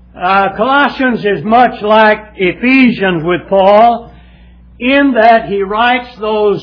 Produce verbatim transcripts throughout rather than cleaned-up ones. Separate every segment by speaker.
Speaker 1: Uh, Colossians is much like Ephesians with Paul in that he writes those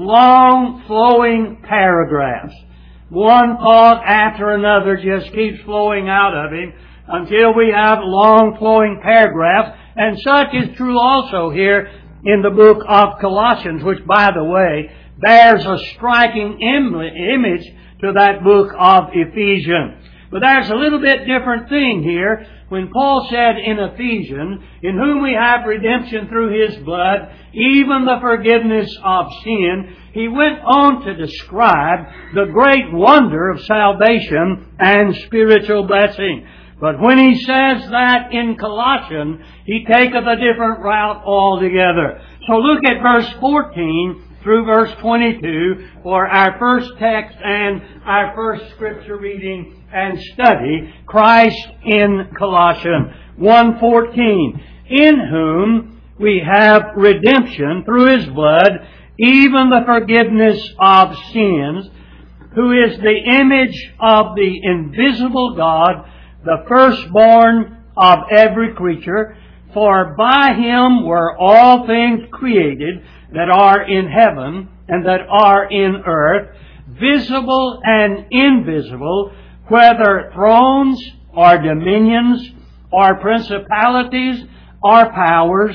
Speaker 1: long flowing paragraphs. One thought after another just keeps flowing out of him until we have long flowing paragraphs. And such is true also here in the book of Colossians, which, by the way, bears a striking im- image to that book of Ephesians. But there's a little bit different thing here. When Paul said in Ephesians, in whom we have redemption through His blood, even the forgiveness of sin, he went on to describe the great wonder of salvation and spiritual blessing. But when he says that in Colossians, he taketh a different route altogether. So look at verse fourteen through verse twenty-two for our first text and our first scripture reading and study, Christ in Colossians one fourteen, in whom we have redemption through His blood, even the forgiveness of sins, who is the image of the invisible God, the firstborn of every creature. For by Him were all things created that are in heaven and that are in earth, visible and invisible, whether thrones or dominions or principalities or powers.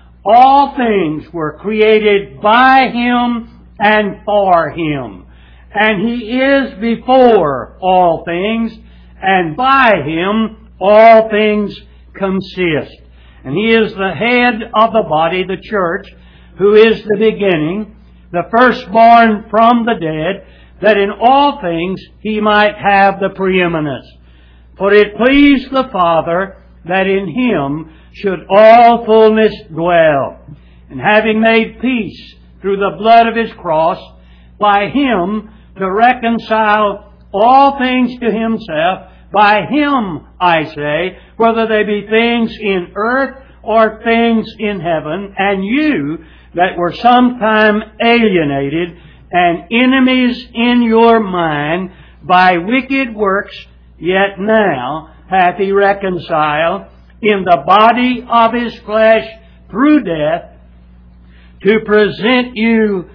Speaker 1: All things were created by Him and for Him. And He is before all things, and by Him all things consist. And He is the head of the body, the church, who is the beginning, the firstborn from the dead, that in all things He might have the preeminence. For it pleased the Father that in Him should all fullness dwell. And having made peace through the blood of His cross, by Him to reconcile all things to Himself, by Him, I say, whether they be things in earth or things in heaven, and you that were sometime alienated and enemies in your mind by wicked works, yet now hath He reconciled in the body of His flesh through death, to present you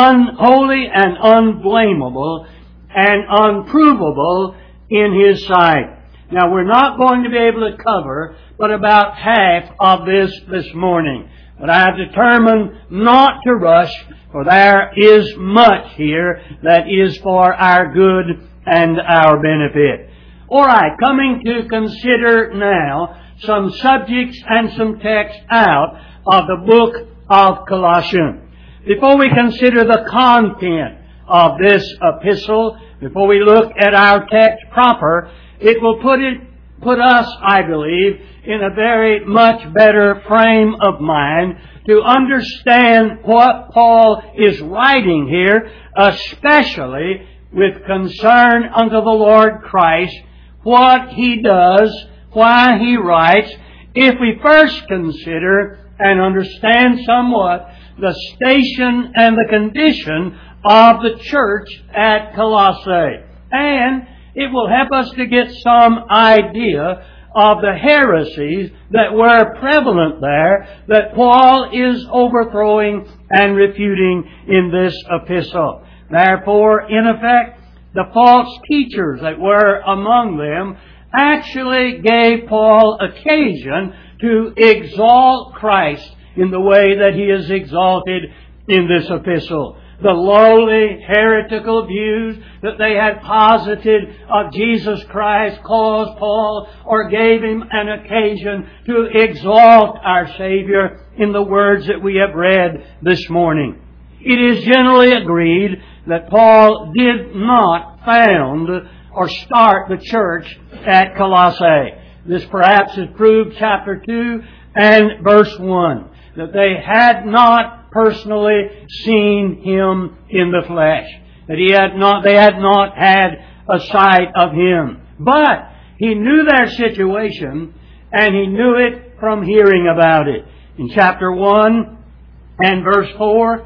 Speaker 1: unholy and unblameable and unprovable in His sight. Now, we're not going to be able to cover but about half of this this morning. But I have determined not to rush, for there is much here that is for our good and our benefit. All right, coming to consider now some subjects and some texts out of the book of Colossians. Before we consider the content of this epistle, before we look at our text proper, it will put it, put us, I believe, in a very much better frame of mind to understand what Paul is writing here, especially with concern unto the Lord Christ, what He does, why He writes, if we first consider and understand somewhat the station and the condition of the church at Colossae. And it will help us to get some idea of the heresies that were prevalent there that Paul is overthrowing and refuting in this epistle. Therefore, in effect, the false teachers that were among them actually gave Paul occasion to exalt Christ in the way that he is exalted in this epistle. The lowly, heretical views that they had posited of Jesus Christ caused Paul or gave him an occasion to exalt our Savior in the words that we have read this morning. It is generally agreed that Paul did not found or start the church at Colossae. This perhaps is proved chapter two and verse one, that they had not personally seen Him in the flesh, that he had not, they had not had a sight of Him. But he knew their situation, and he knew it from hearing about it. In chapter one and verse four,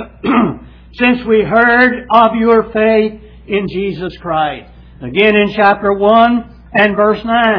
Speaker 1: since we heard of your faith in Jesus Christ. Again in chapter one and verse nine,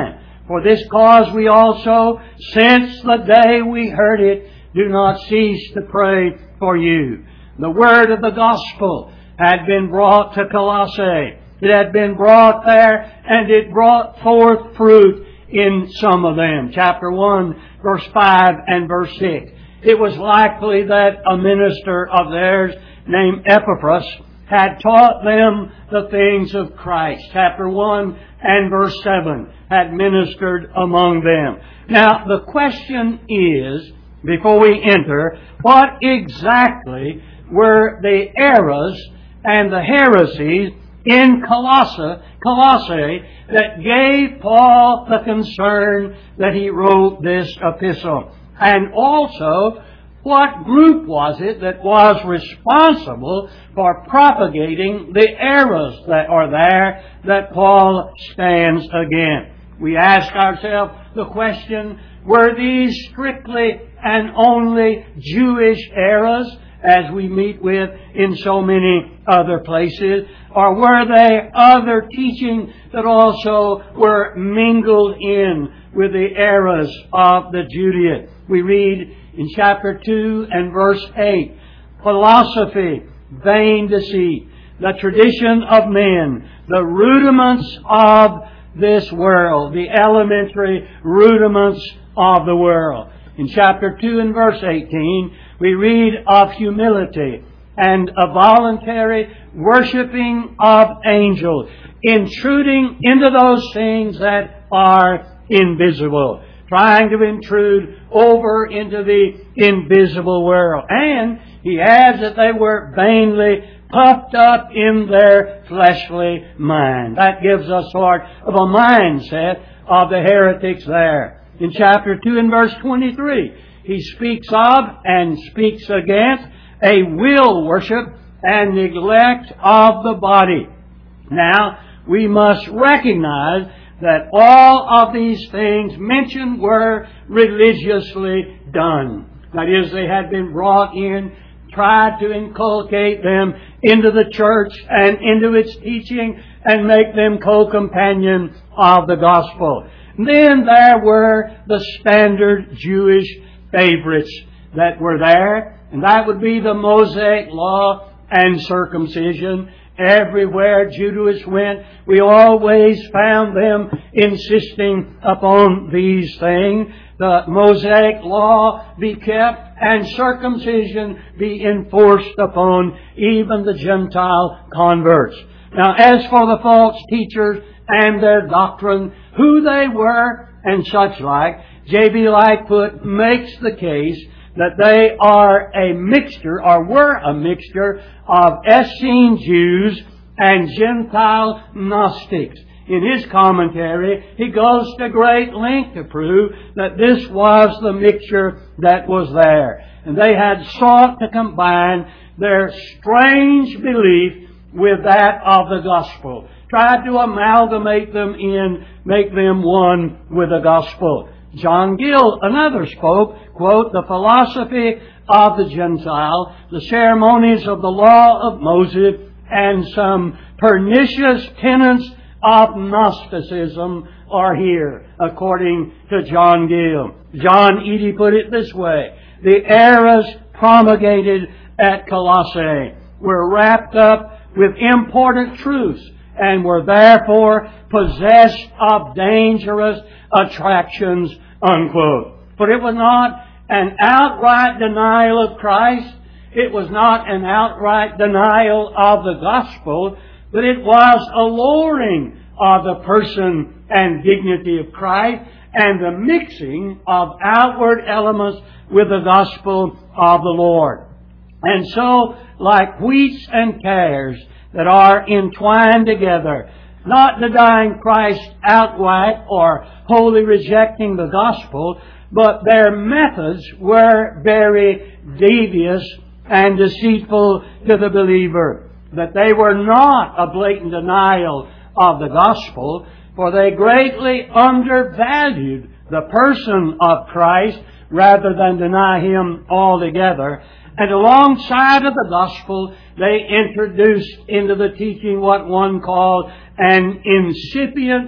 Speaker 1: For this cause we also, since the day we heard it, do not cease to pray for you. The word of the gospel had been brought to Colossae. It had been brought there, and it brought forth fruit in some of them. Chapter one, verse five and verse six. It was likely that a minister of theirs named Epaphras had taught them the things of Christ. Chapter one and verse seven had ministered among them. Now, the question is, before we enter, what exactly were the errors and the heresies in Colossae, Colossae that gave Paul the concern that he wrote this epistle? And also, what group was it that was responsible for propagating the errors that are there that Paul stands against? We ask ourselves the question, were these strictly and only Jewish errors, as we meet with in so many other places? Or were they other teaching that also were mingled in with the errors of the Judaism? We read in chapter two and verse eight, philosophy, vain deceit, the tradition of men, the rudiments of this world, the elementary rudiments of the world. In chapter two and verse eighteen, we read of humility and a voluntary worshiping of angels, intruding into those things that are invisible, trying to intrude over into the invisible world. And he adds that they were vainly puffed up in their fleshly mind. That gives us sort of a mindset of the heretics there. In chapter two and verse twenty-three, he speaks of and speaks against a will worship and neglect of the body. Now, we must recognize that all of these things mentioned were religiously done. That is, they had been brought in, tried to inculcate them into the church and into its teaching and make them co-companion of the gospel. Then there were the standard Jewish favorites that were there, and that would be the Mosaic law and circumcision. Everywhere Judahists went, we always found them insisting upon these things. The Mosaic law be kept and circumcision be enforced upon even the Gentile converts. Now, as for the false teachers and their doctrine, who they were and such like, J B Lightfoot makes the case that they are a mixture, or were a mixture, of Essene Jews and Gentile Gnostics. In his commentary, he goes to great length to prove that this was the mixture that was there. And they had sought to combine their strange belief with that of the gospel. Tried to amalgamate them in, make them one with the gospel. John Gill, another, spoke, quote, the philosophy of the Gentile, the ceremonies of the law of Moses, and some pernicious tenets of Gnosticism are here, according to John Gill. John Eadie put it this way: the errors promulgated at Colossae were wrapped up with important truths and were therefore possessed of dangerous attractions, unquote. For it was not an outright denial of Christ. It was not an outright denial of the gospel, but it was a lowering of the person and dignity of Christ and the mixing of outward elements with the gospel of the Lord. And so, like wheats and tares that are entwined together, not denying Christ outright or wholly rejecting the gospel, but their methods were very devious and deceitful to the believer. That they were not a blatant denial of the gospel, for they greatly undervalued the person of Christ rather than deny Him altogether. And alongside of the gospel, they introduced into the teaching what one called an incipient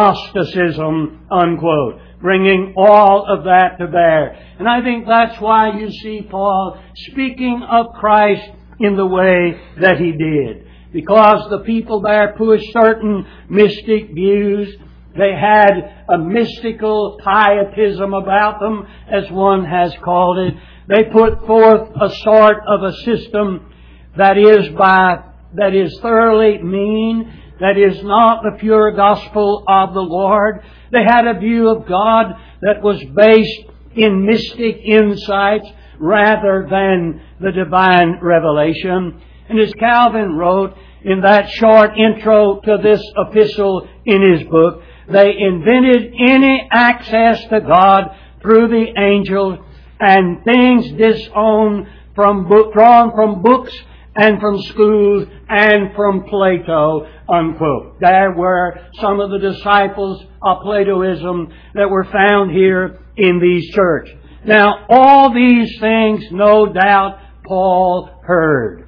Speaker 1: Gnosticism, unquote, bringing all of that to bear. And I think that's why you see Paul speaking of Christ in the way that he did. Because the people there pushed certain mystic views. They had a mystical pietism about them, as one has called it. They put forth a sort of a system that is by that is thoroughly mean, that is not the pure gospel of the Lord. They had a view of God that was based in mystic insights rather than the divine revelation. And as Calvin wrote in that short intro to this epistle in his book, they invented any access to God through the angels and things disowned from book, drawn from books and from schools and from Plato, unquote. There were some of the disciples of Platoism that were found here in these churches. Now, all these things, no doubt, Paul heard.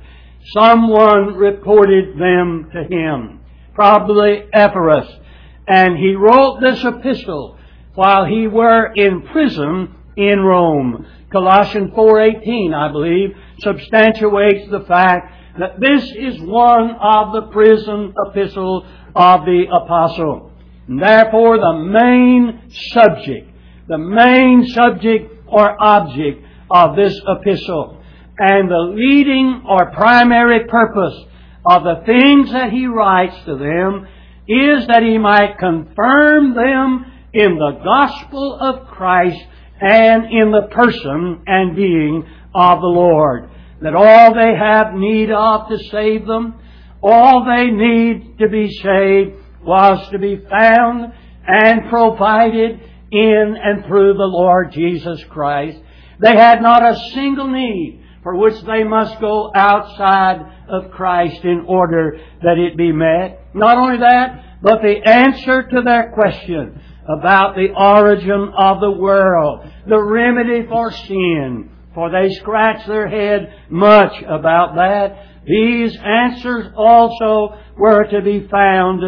Speaker 1: Someone reported them to him, probably Epaphras, and he wrote this epistle while he were in prison in Rome. Colossians four eighteen, I believe, substantiates the fact that this is one of the prison epistles of the apostle. And therefore, the main subject, the main subject or object of this epistle, and the leading or primary purpose of the things that he writes to them, is that he might confirm them in the gospel of Christ and in the person and being of the Lord. That all they have need of to save them, all they need to be saved, was to be found and provided in and through the Lord Jesus Christ. They had not a single need for which they must go outside of Christ in order that it be met. Not only that, but the answer to their question about the origin of the world, the remedy for sin, for they scratch their head much about that. These answers also were to be found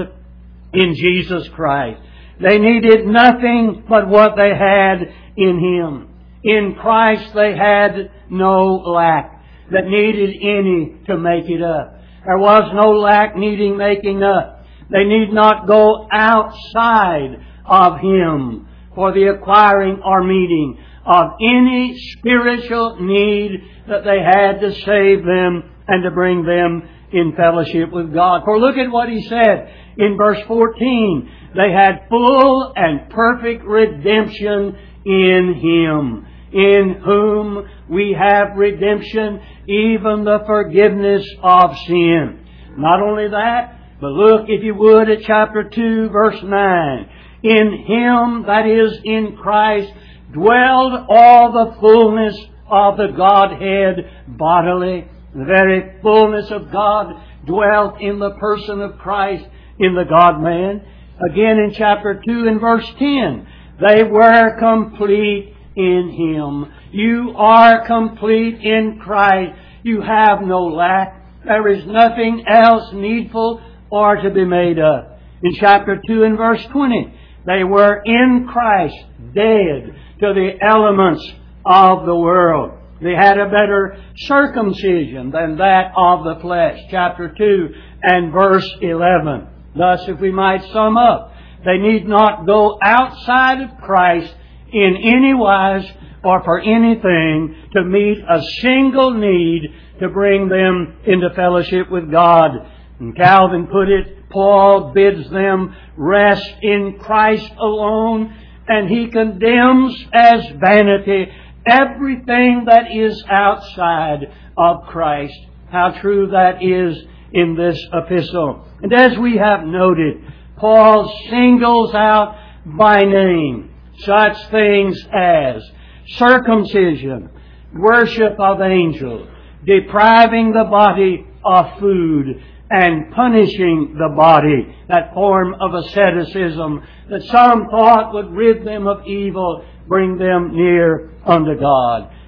Speaker 1: in Jesus Christ. They needed nothing but what they had in Him. In Christ they had no lack that needed any to make it up. There was no lack needing making up. They need not go outside of Him for the acquiring or meeting of any spiritual need that they had to save them and to bring them in fellowship with God. For look at what he said in verse fourteen. They had full and perfect redemption in Him, in whom we have redemption, even the forgiveness of sin. Not only that, but look, if you would, at chapter two, verse nine. In Him, that is, in Christ, dwelled all the fullness of the Godhead bodily. The very fullness of God dwelt in the person of Christ, in the God-man. Again in chapter two and verse ten, they were complete in Him. You are complete in Christ. You have no lack. There is nothing else needful or to be made up. In chapter two and verse twenty, they were in Christ, dead to the elements of the world. They had a better circumcision than that of the flesh. Chapter two and verse eleven. Thus, if we might sum up, they need not go outside of Christ in any wise or for anything to meet a single need to bring them into fellowship with God. And Calvin put it, Paul bids them rest in Christ alone, and he condemns as vanity everything that is outside of Christ. How true that is in this epistle. And as we have noted, Paul singles out by name such things as circumcision, worship of angels, depriving the body of food, and punishing the body, that form of asceticism that some thought would rid them of evil, bring them near unto God.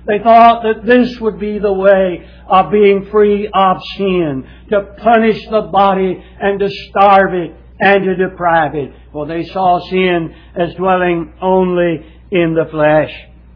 Speaker 1: They thought that this would be the way of being free of sin, to punish the body and to starve it and to deprive it. For they saw sin as dwelling only in the flesh.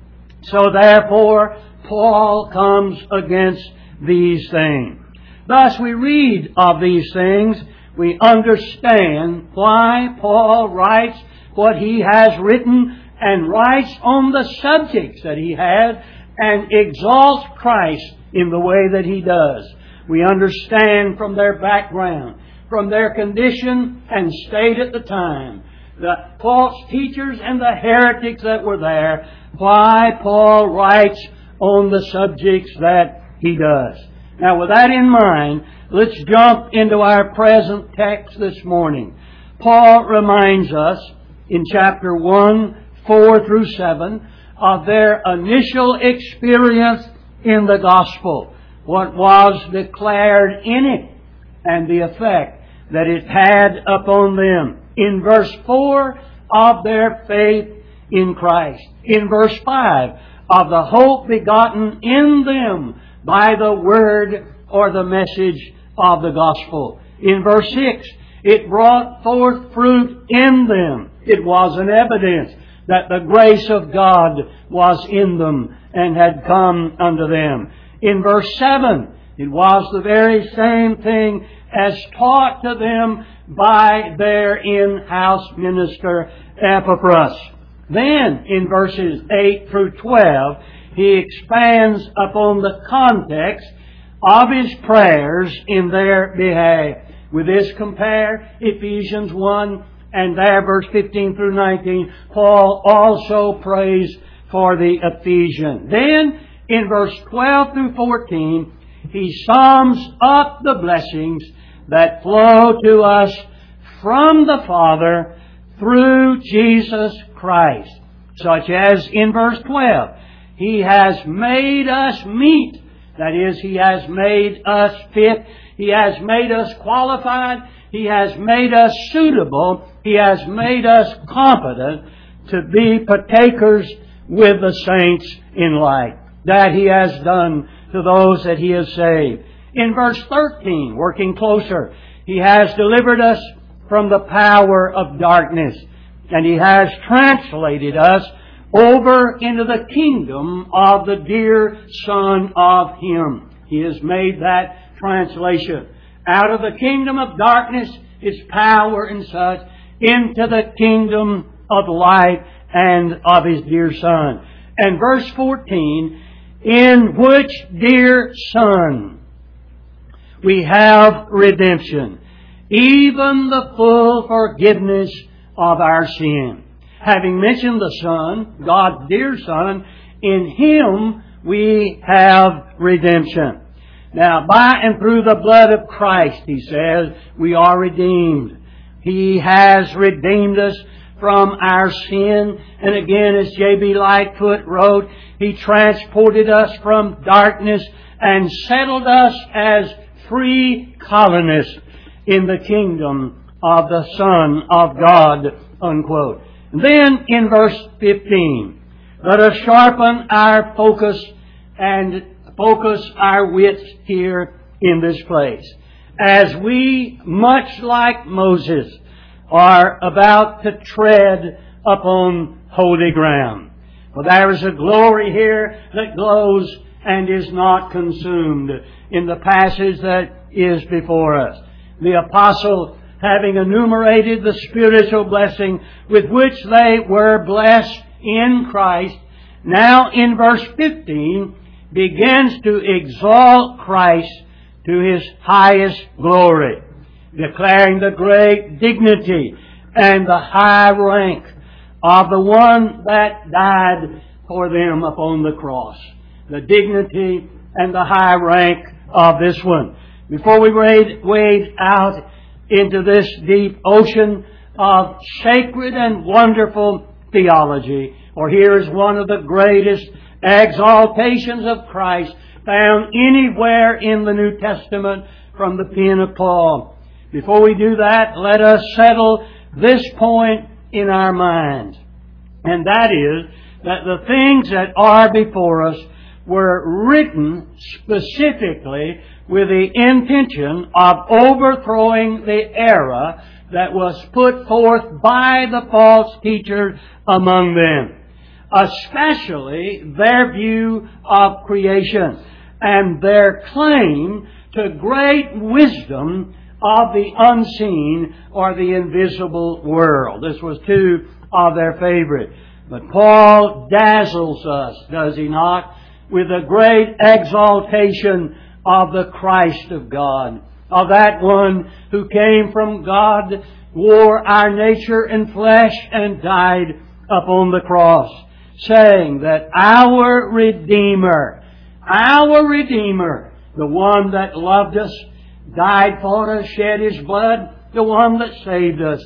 Speaker 1: So therefore, Paul comes against these things. Thus we read of these things, we understand why Paul writes what he has written and writes on the subjects that he has and exalts Christ in the way that he does. We understand from their background, from their condition and state at the time, the false teachers and the heretics that were there, why Paul writes on the subjects that he does. Now with that in mind, let's jump into our present text this morning. Paul reminds us in chapter one, four through seven, of their initial experience in the gospel, what was declared in it, and the effect that it had upon them. In verse four, of their faith in Christ. In verse five, of the hope begotten in them by the word or the message of the gospel. In verse six, it brought forth fruit in them. It was an evidence that the grace of God was in them and had come unto them. In verse seven, it was the very same thing as taught to them by their in-house minister Epaphras. Then, in verses eight through twelve, he expands upon the context of his prayers in their behalf. With this, compare Ephesians one, and there, verse fifteen through nineteen, Paul also prays for the Ephesians. Then, in verse twelve through fourteen, he sums up the blessings that flow to us from the Father through Jesus Christ. Such as in verse twelve, He has made us meet. That is, He has made us fit. He has made us qualified. He has made us suitable. He has made us competent to be partakers with the saints in light. That He has done to those that He has saved. In verse thirteen, working closer, He has delivered us from the power of darkness, and He has translated us over into the kingdom of the dear Son of Him. He has made that translation. Out of the kingdom of darkness, its power and such, into the kingdom of light and of His dear Son. And verse fourteen, in which dear Son we have redemption, even the full forgiveness of our sin. Having mentioned the Son, God's dear Son, in Him we have redemption. Now, by and through the blood of Christ, he says, we are redeemed. He has redeemed us from our sin. And again, as J B Lightfoot wrote, He transported us from darkness and settled us as free colonists in the kingdom of the Son of God, unquote. And then in verse fifteen, let us sharpen our focus and focus our wits here in this place. As we, much like Moses, are about to tread upon holy ground. For there is a glory here that glows and is not consumed in the passage that is before us. The apostle, having enumerated the spiritual blessing with which they were blessed in Christ, now in verse fifteen begins to exalt Christ to His highest glory, declaring the great dignity and the high rank of the one that died for them upon the cross. The dignity and the high rank of this one. Before we wade, wade out into this deep ocean of sacred and wonderful theology, for here is one of the greatest exaltations of Christ found anywhere in the New Testament from the pen of Paul. Before we do that, let us settle this point in our minds. And that is that the things that are before us were written specifically with the intention of overthrowing the error that was put forth by the false teachers among them, especially their view of creation and their claim to great wisdom of the unseen or the invisible world. This was two of their favorite. But Paul dazzles us, does he not, with a great exaltation of the Christ of God, of that one who came from God, wore our nature in flesh, and died upon the cross, saying that our Redeemer, our Redeemer, the one that loved us, died for us, shed His blood, the one that saved us,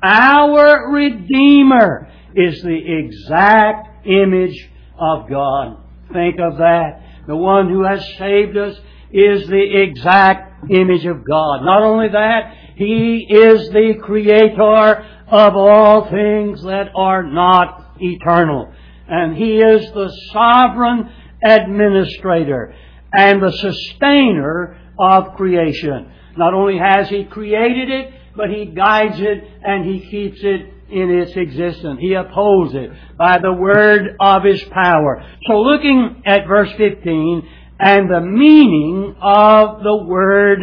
Speaker 1: our Redeemer is the exact image of God. Think of that. The one who has saved us is the exact image of God. Not only that, He is the Creator of all things that are not eternal. And He is the sovereign administrator and the sustainer of creation. Not only has He created it, but He guides it and He keeps it in its existence. He upholds it by the word of His power. So looking at verse fifteen and the meaning of the word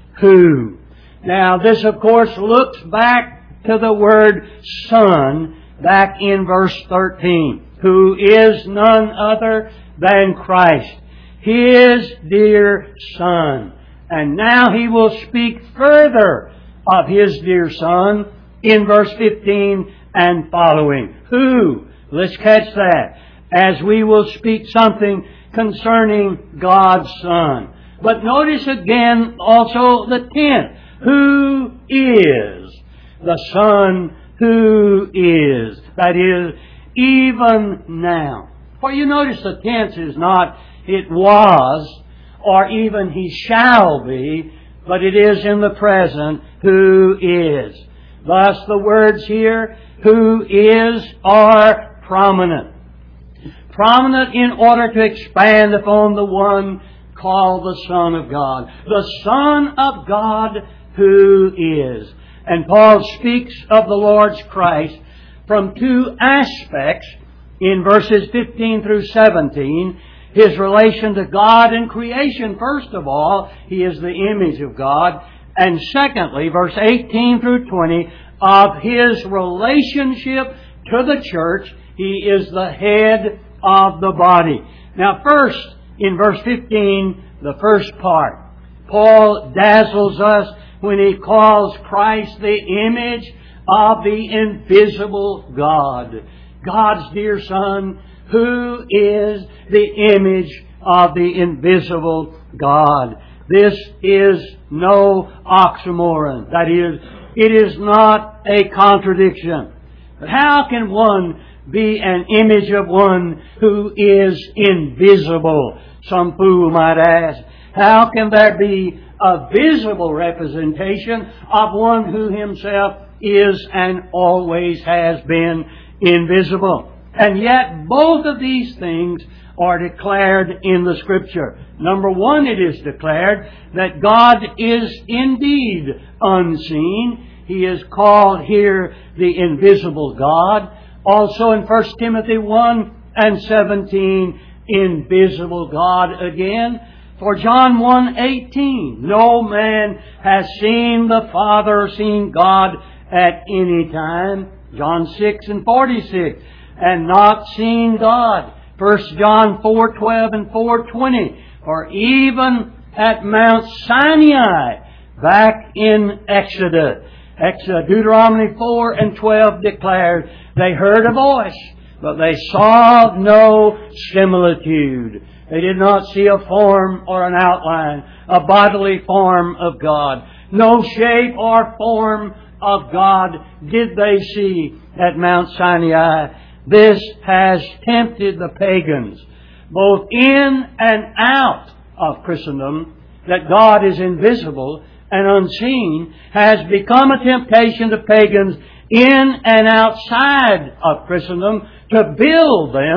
Speaker 1: who. Now this of course looks back to the word Son back in verse thirteen, who is none other than Christ, His dear Son. And now He will speak further of His dear Son in verse fifteen and following. Who? Let's catch that, as we will speak something concerning God's Son. But notice again also the tense. Who is the Son who is? That is, even now. For you notice the tense is not it was or even He shall be, but it is in the present, who is. Thus the words here, who is, are prominent. Prominent in order to expand upon the one called the Son of God. The Son of God who is. And Paul speaks of the Lord's Christ from two aspects in verses fifteen through seventeen. His relation to God and creation, first of all, He is the image of God. And secondly, verse eighteen through twenty, of His relationship to the church. He is the head of the body. Now first, in verse fifteen, the first part, Paul dazzles us when he calls Christ the image of the invisible God. God's dear Son, who is the image of the invisible God. This is no oxymoron. That is, it is not a contradiction. But how can one be an image of one who is invisible? Some fool might ask. How can there be a visible representation of one who himself is and always has been invisible? And yet both of these things are declared in the Scripture. Number one, it is declared that God is indeed unseen. He is called here the invisible God. Also in First Timothy one and seventeen, invisible God again. For John one eighteen, no man has seen the Father or seen God at any time. John six and forty-six, and not seen God. First John four twelve and four twenty. Or even at Mount Sinai, back in Exodus. Exodus, Deuteronomy four and twelve declared, they heard a voice, but they saw no similitude. They did not see a form or an outline, a bodily form of God. No shape or form of God did they see at Mount Sinai. This has tempted the pagans, both in and out of Christendom, that God is invisible and unseen, has become a temptation to pagans in and outside of Christendom to build them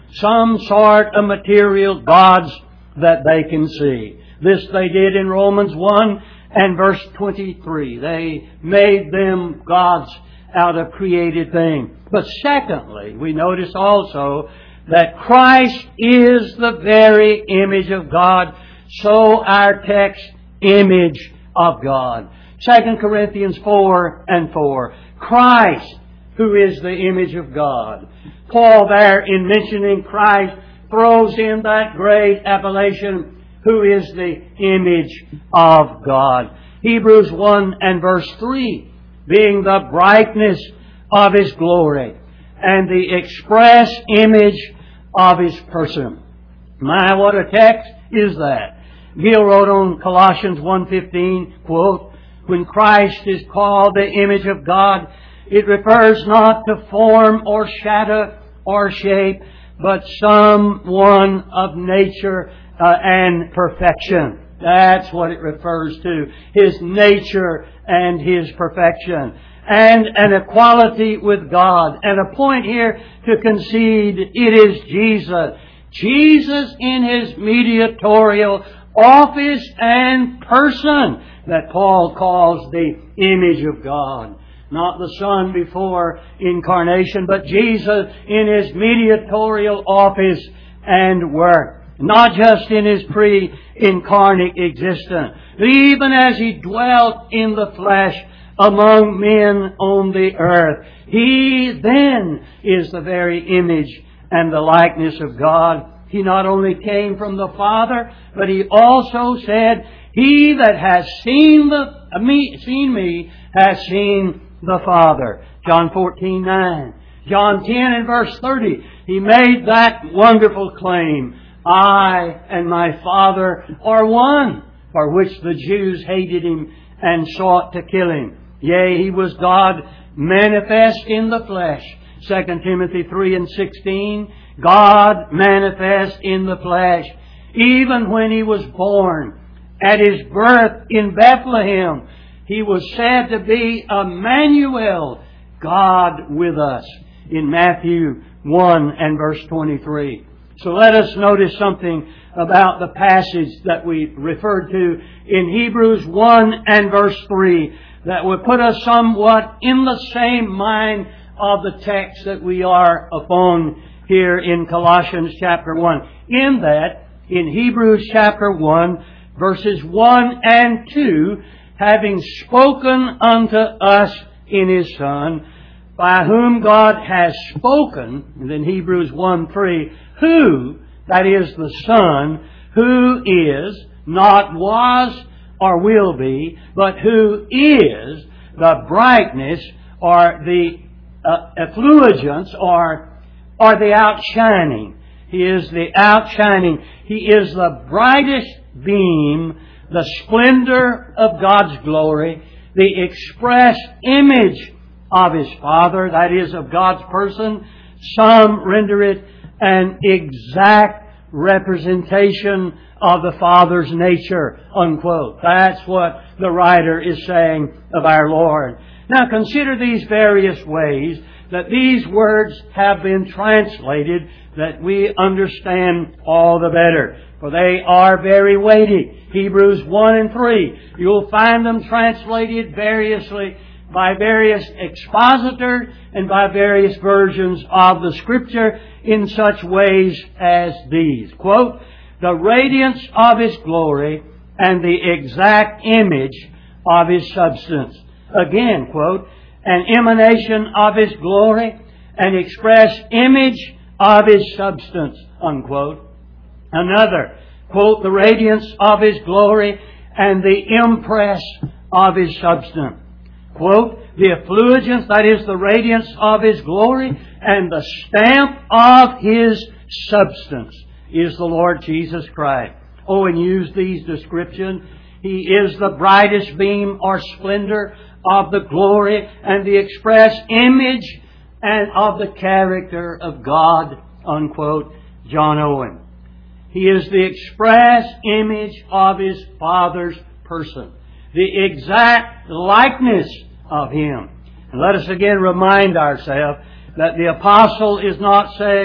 Speaker 1: some sort of material gods that they can see. This they did in Romans one and verse twenty-three. They made them gods out of created things. But secondly, we notice also that Christ is the very image of God. So our text, image of God. Second Corinthians four and four. Christ, who is the image of God. Paul there, in mentioning Christ, throws in that great appellation, who is the image of God. Hebrews one and verse three, being the brightness of His glory and the express image of His person. My, what a text is that. Gill wrote on Colossians one fifteen, quote, when Christ is called the image of God, it refers not to form or shadow or shape, but someone of nature uh, and perfection. That's what it refers to. His nature and His perfection. And an equality with God. And a point here to concede, it is Jesus. Jesus in His mediatorial office and person that Paul calls the image of God. Not the Son before incarnation, but Jesus in His mediatorial office and work. Not just in His pre-incarnate existence, but even as He dwelt in the flesh among men on the earth. He then is the very image and the likeness of God. He not only came from the Father, but He also said, He that has seen the me, seen me has seen the Father. John fourteen nine. John ten and verse thirty. He made that wonderful claim. I and my Father are one, for which the Jews hated Him and sought to kill Him. Yea, He was God manifest in the flesh. Second Timothy three and sixteen. God manifest in the flesh. Even when He was born, at His birth in Bethlehem, He was said to be Emmanuel, God with us, in Matthew one and verse twenty-three. So let us notice something about the passage that we referred to in Hebrews one and verse three that will put us somewhat in the same mind of the text that we are upon here in Colossians chapter one. In that, in Hebrews chapter one, verses one and two, having spoken unto us in His Son, by whom God has spoken, and then Hebrews one three, who, that is the Son, who is, not was or will be, but who is the brightness or the uh, effulgence or, or the outshining. He is the outshining. He is the brightest beam, the splendor of God's glory, the express image of His Father, that is, of God's person. Some render it an exact representation of the Father's nature, unquote. That's what the writer is saying of our Lord. Now consider these various ways that these words have been translated, that we understand all the better. For they are very weighty. Hebrews one and three. You'll find them translated variously by various expositors and by various versions of the Scripture in such ways as these. Quote, the radiance of His glory and the exact image of His substance. Again, quote, an emanation of His glory, an express image of His substance, unquote. Another, quote, the radiance of His glory and the impress of His substance. Quote, the effulgence, that is the radiance of His glory, and the stamp of His substance is the Lord Jesus Christ. Oh, and use these descriptions. He is the brightest beam or splendor of the glory and the express image and of the character of God, unquote, John Owen. He is the express image of His Father's person, the exact likeness of Him. And let us again remind ourselves that the apostle is not saying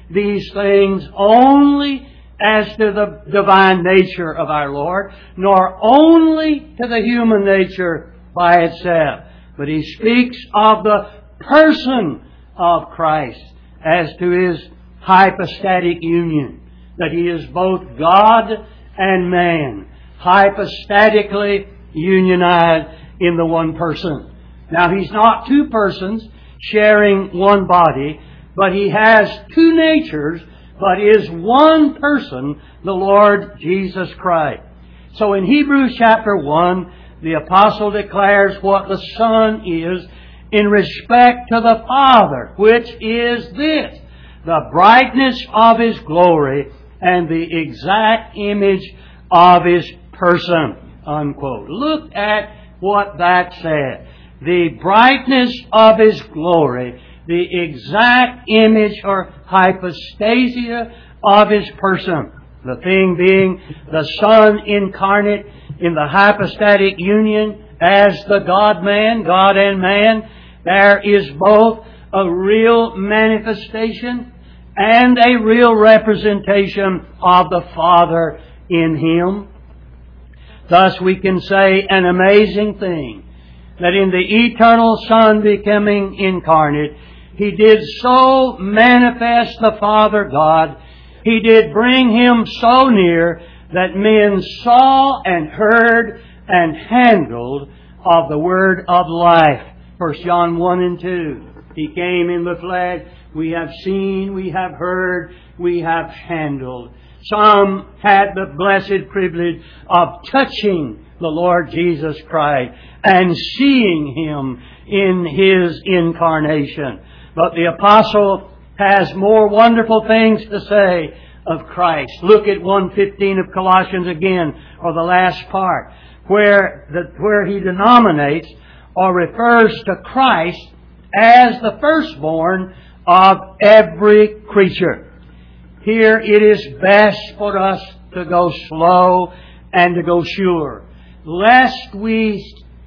Speaker 1: these things only as to the divine nature of our Lord, nor only to the human nature by itself. But he speaks of the person of Christ as to His hypostatic union, that He is both God and man, hypostatically unionized in the one person. Now, He's not two persons sharing one body, but He has two natures, but is one person, the Lord Jesus Christ. So in Hebrews chapter one, the apostle declares what the Son is in respect to the Father, which is this: the brightness of His glory and the exact image of His person. Unquote. Look at what that said. The brightness of His glory, the exact image or hypostasia of His person. The thing being the Son incarnate in the hypostatic union as the God-man, God and man. There is both a real manifestation and a real representation of the Father in Him. Thus we can say an amazing thing, that in the eternal Son becoming incarnate, He did so manifest the Father God, He did bring Him so near that men saw and heard and handled of the Word of life. First John one and two. He came in the flesh. We have seen, we have heard, we have handled. Some had the blessed privilege of touching the Lord Jesus Christ and seeing Him in His incarnation. But the apostle has more wonderful things to say of Christ. Look at one fifteen of Colossians again, or the last part, where the, where he denominates or refers to Christ as the firstborn of every creature. Here it is best for us to go slow and to go sure, lest we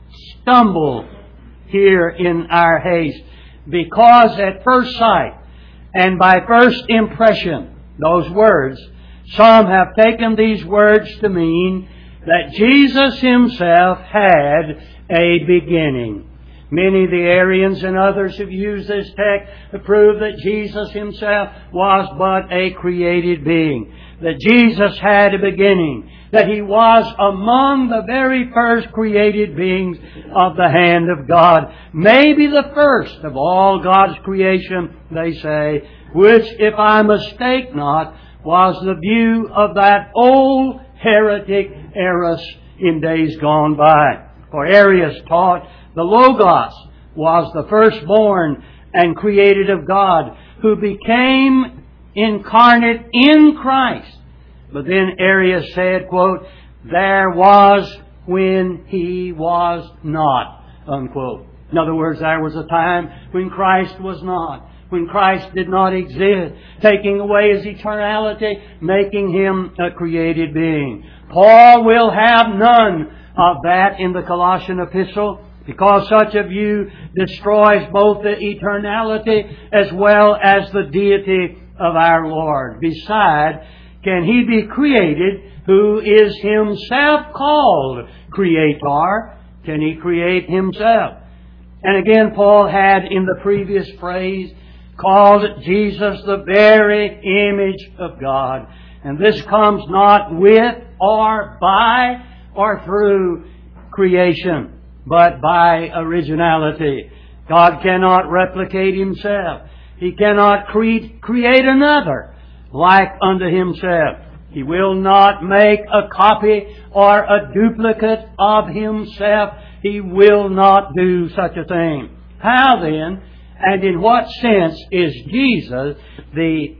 Speaker 1: stumble here in our haste, because at first sight and by first impression, those words, some have taken these words to mean that Jesus Himself had a beginning. Many of the Arians and others have used this text to prove that Jesus Himself was but a created being, that Jesus had a beginning, that He was among the very first created beings of the hand of God, maybe the first of all God's creation, they say, which, if I mistake not, was the view of that old heretic Arius in days gone by. For Arius taught the Logos was the firstborn and created of God, who became incarnate in Christ. But then Arius said, quote, there was when He was not, unquote. In other words, there was a time when Christ was not, when Christ did not exist, taking away His eternality, making Him a created being. Paul will have none of that in the Colossian epistle, because such a view destroys both the eternality as well as the deity of our Lord. Besides, can He be created who is Himself called Creator? Can He create Himself? And again, Paul had in the previous phrase called Jesus the very image of God. And this comes not with or by or through creation, but by originality. God cannot replicate Himself. He cannot create, create another like unto Himself. He will not make a copy or a duplicate of Himself. He will not do such a thing. How then, and in what sense, is Jesus the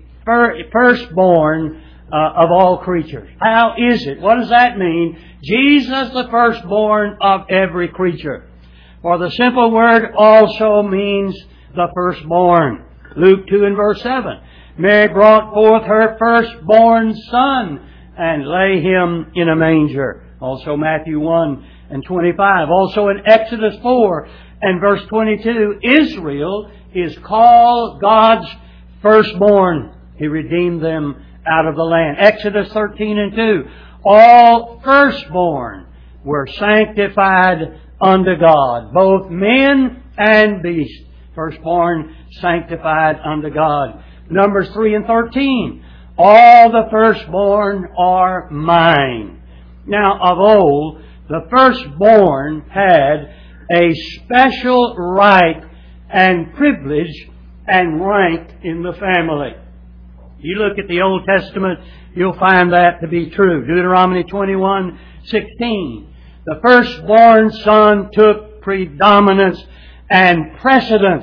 Speaker 1: firstborn uh, of all creatures? How is it? What does that mean? Jesus the firstborn of every creature. For the simple word also means the firstborn. Luke two and verse seven. Mary brought forth her firstborn son and lay Him in a manger. Also Matthew one and twenty-five. Also in Exodus four and verse twenty-two, Israel is called God's firstborn. He redeemed them out of the land. Exodus thirteen and two. All firstborn were sanctified unto God, both men and beasts. Firstborn sanctified unto God. Numbers three and thirteen. All the firstborn are mine. Now, of old, the firstborn had a special right and privilege and rank in the family. You look at the Old Testament, you'll find that to be true. Deuteronomy twenty-one sixteen. The firstborn son took predominance and precedence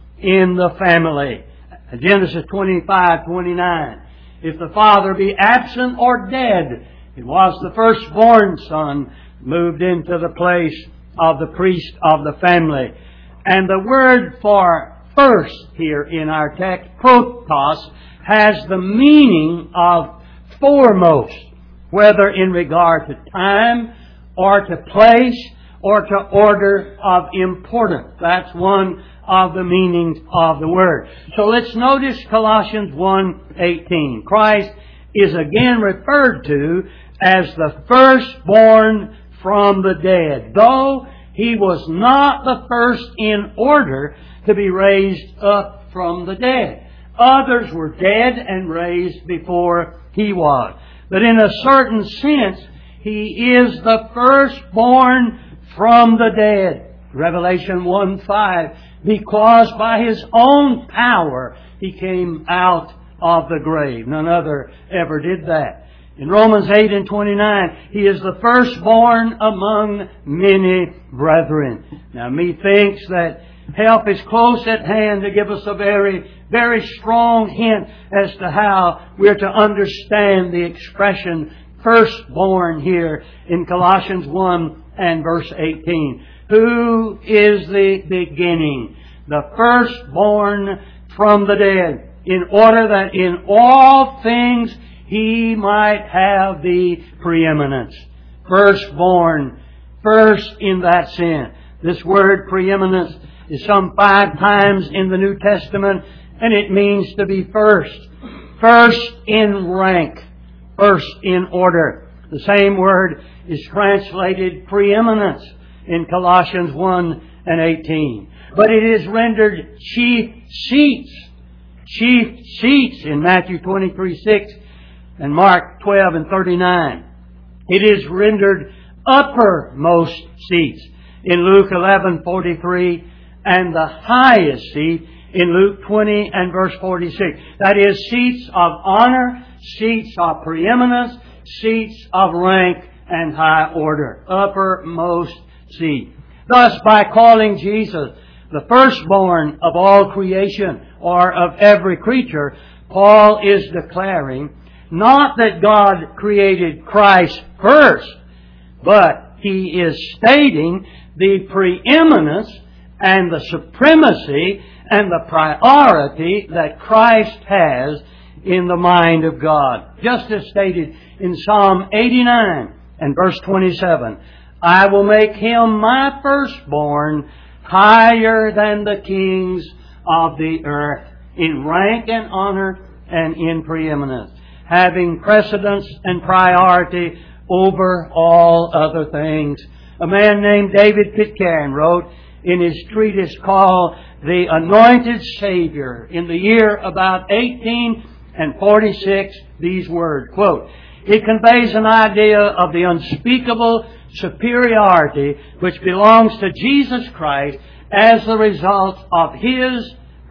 Speaker 1: in the family. Genesis twenty-five twenty-nine. If the father be absent or dead, it was the firstborn son moved into the place of the priest of the family. And the word for first here in our text, protos, has the meaning of foremost, whether in regard to time or to place or to order of importance. That's one of the meanings of the word. So let's notice Colossians one eighteen. Christ is again referred to as the firstborn from the dead, though He was not the first in order to be raised up from the dead. Others were dead and raised before He was. But in a certain sense, He is the firstborn from the dead. Revelation one five. Because by His own power He came out of the grave. None other ever did that. In Romans eight and twenty-nine, He is the firstborn among many brethren. Now, methinks that help is close at hand to give us a very, very strong hint as to how we're to understand the expression firstborn here in Colossians one and verse eighteen. Who is the beginning, the firstborn from the dead, in order that in all things He might have the preeminence. Firstborn, first in that sense. This word preeminence is some five times in the New Testament, and it means to be first. First in rank, first in order. The same word is translated preeminence in Colossians one and eighteen. But it is rendered chief seats. Chief seats in Matthew twenty-three six and Mark twelve and thirty-nine. It is rendered uppermost seats in Luke eleven forty-three and the highest seat in Luke twenty and verse forty-six. That is, seats of honor, seats of preeminence, seats of rank and high order. Uppermost seat. Thus, by calling Jesus the firstborn of all creation, or of every creature, Paul is declaring not that God created Christ first, but he is stating the preeminence and the supremacy and the priority that Christ has in the mind of God. Just as stated in Psalm eighty-nine and verse twenty-seven, I will make Him my firstborn higher than the kings of the earth, in rank and honor and in preeminence, having precedence and priority over all other things. A man named David Pitcairn wrote in his treatise called The Anointed Savior in the year about eighteen forty-six these words, quote, it conveys an idea of the unspeakable superiority which belongs to Jesus Christ as the result of His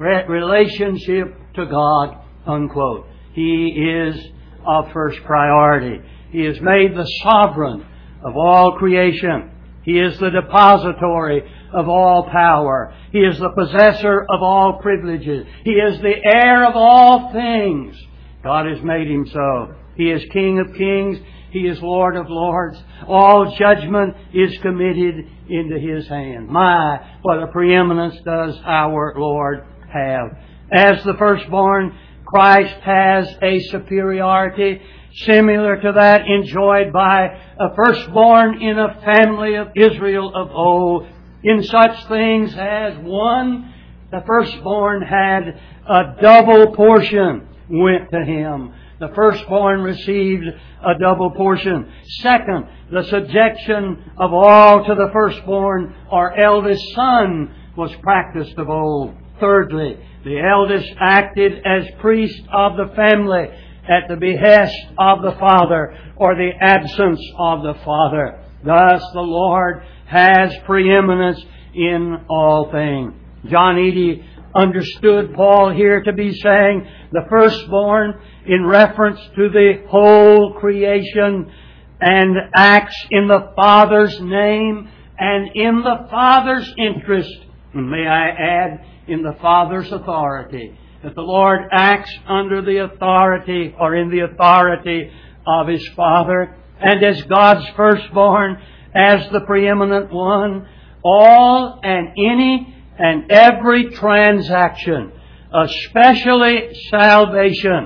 Speaker 1: relationship to God, unquote. He is of first priority. He is made the sovereign of all creation. He is the depository of all power. He is the possessor of all privileges. He is the heir of all things. God has made Him so. He is King of kings. He is Lord of lords. All judgment is committed into His hand. My, what a preeminence does our Lord have. As the firstborn, Christ has a superiority similar to that enjoyed by a firstborn in a family of Israel of old, in such things as, one, the firstborn had a double portion went to Him. The firstborn received a double portion. Second, the subjection of all to the firstborn or eldest son was practiced of old. Thirdly, the eldest acted as priest of the family at the behest of the father or the absence of the father. Thus the Lord has preeminence in all things. John Eadie understood Paul here to be saying the firstborn in reference to the whole creation and acts in the Father's name and in the Father's interest. And may I add, in the Father's authority. That the Lord acts under the authority or in the authority of His Father. And as God's firstborn, as the preeminent one, all and any and every transaction, especially salvation,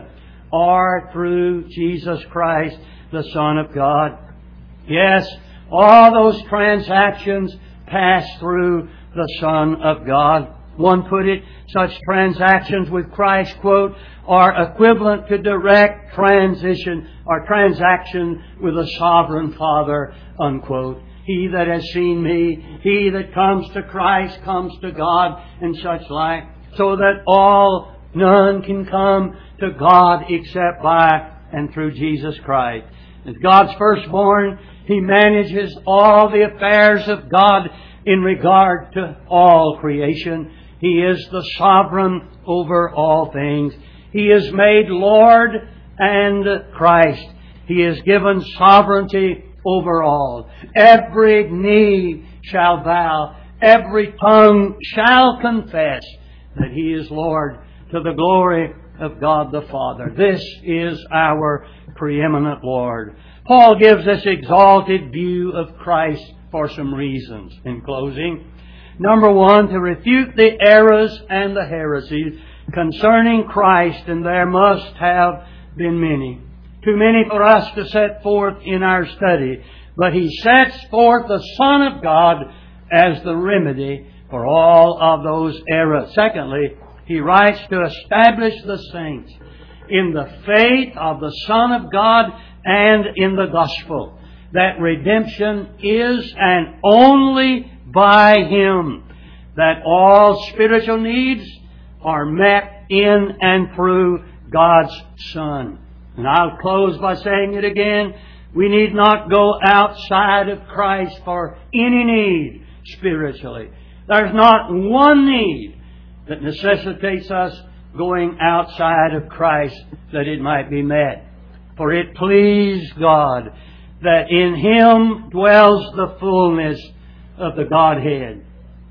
Speaker 1: are through Jesus Christ, the Son of God. Yes, all those transactions pass through the Son of God. One put it, such transactions with Christ, quote, are equivalent to direct transition or transaction with the sovereign Father, unquote. He that has seen me, he that comes to Christ comes to God, and such like, so that all, none can come to God except by and through Jesus Christ. As God's firstborn, He manages all the affairs of God in regard to all creation. He is the sovereign over all things. He is made Lord and Christ. He is given sovereignty over all. Every knee shall bow. Every tongue shall confess that He is Lord, to the glory of God the Father. This is our preeminent Lord. Paul gives this exalted view of Christ for some reasons. In closing, number one, to refute the errors and the heresies concerning Christ, and there must have been many. Too many for us to set forth in our study. But he sets forth the Son of God as the remedy for all of those errors. Secondly, he writes to establish the saints in the faith of the Son of God and in the gospel, that redemption is and only by Him, that all spiritual needs are met in and through God's Son. And I'll close by saying it again. We need not go outside of Christ for any need spiritually. There's not one need that necessitates us going outside of Christ that it might be met. For it pleased God that in Him dwells the fullness of the Godhead.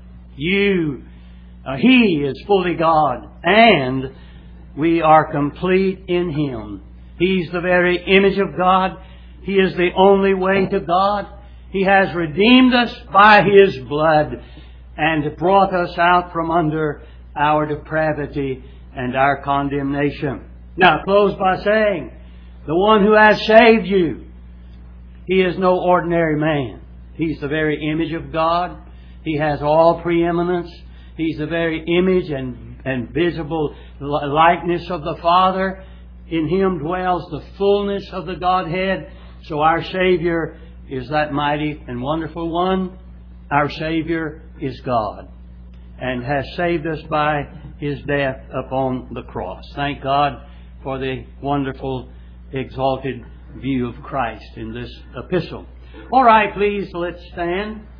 Speaker 1: You, uh, He is fully God, and we are complete in Him. He's the very image of God. He is the only way to God. He has redeemed us by His blood and brought us out from under our depravity and our condemnation. Now, close by saying, the one who has saved you, He is no ordinary man. He's the very image of God. He has all preeminence. He's the very image and, and visible likeness of the Father. In Him dwells the fullness of the Godhead. So our Savior is that mighty and wonderful one. Our Savior is God, and has saved us by His death upon the cross. Thank God for the wonderful, exalted view of Christ in this epistle. All right, please, let's stand.